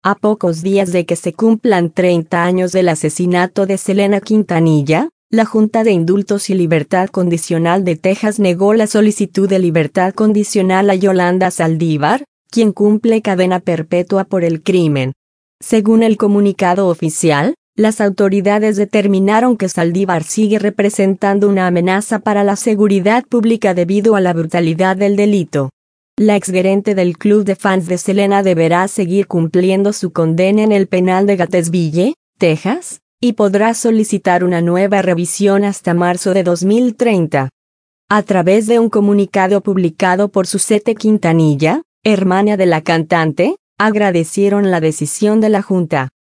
A pocos días de que se cumplan 30 años del asesinato de Selena Quintanilla, la Junta de Indultos y Libertad Condicional de Texas negó la solicitud de libertad condicional a Yolanda Saldívar, quien cumple cadena perpetua por el crimen. Según el comunicado oficial, las autoridades determinaron que Saldívar sigue representando una amenaza para la seguridad pública debido a la brutalidad del delito. La exgerente del club de fans de Selena deberá seguir cumpliendo su condena en el penal de Gatesville, Texas, y podrá solicitar una nueva revisión hasta marzo de 2030. A través de un comunicado publicado por Suzette Quintanilla, hermana de la cantante, agradecieron la decisión de la Junta.